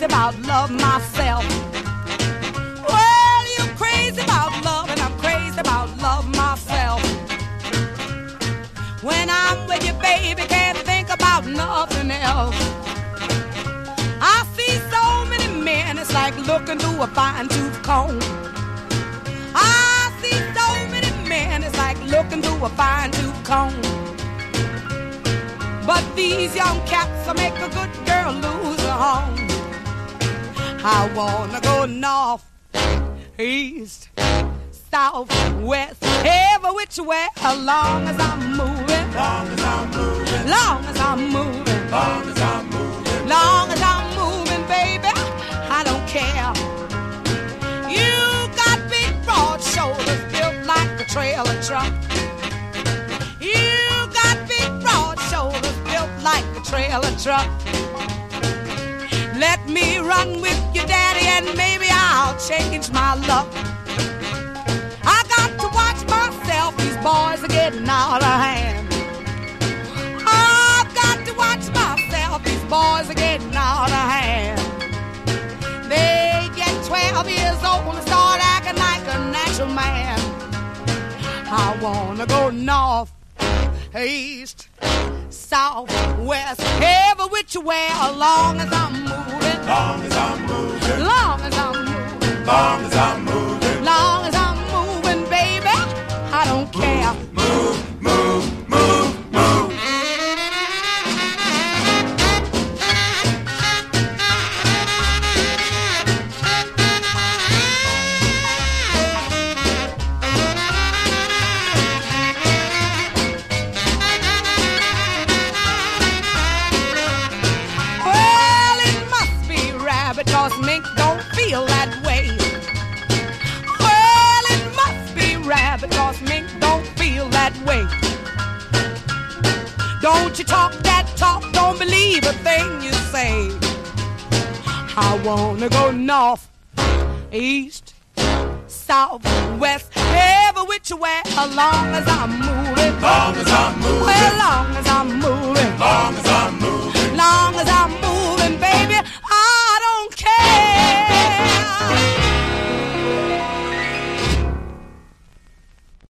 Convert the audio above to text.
about love myself. Well, you're crazy about love, and I'm crazy about love myself. When I'm with you, baby, can't think about nothing else. I see so many men, it's like looking through a fine-tooth comb. I see so many men, it's like looking through a fine-tooth comb. But these young cats will make a good girl lose her home. I wanna go north, east, south, west, every which way, as long as I'm moving. Long as I'm moving. Long as I'm moving. Long as I'm moving. Long as I'm moving, baby, I don't care. You got big broad shoulders built like a trailer truck. You got big broad shoulders built like a trailer truck. Let me run with you, daddy, and maybe I'll change my luck. I got to watch myself, these boys are getting out of hand. I've got to watch myself, these boys are getting out of hand. They get 12 years old and start acting like a natural man. I wanna go north, east, south, west, every which way, as long as I'm moving. Long as I'm moving. Long as I'm moving. Long as I'm moving. Long as I'm moving, baby, I don't care. Move, move, move, move. Because mink don't feel that way. Well, it must be right because mink don't feel that way. Don't you talk that talk, don't believe a thing you say. I wanna go north, east, south, west, every which way, as long as I'm moving. Long as